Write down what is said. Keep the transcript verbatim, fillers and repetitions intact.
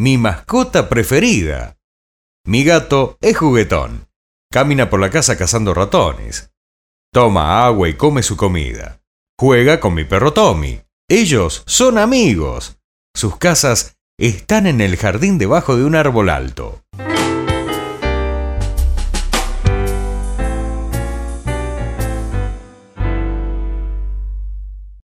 mi mascota preferida. Mi gato es juguetón. Camina por la casa cazando ratones. Toma agua y come su comida. Juega con mi perro Tommy. Ellos son amigos. Sus casas están en el jardín debajo de un árbol alto.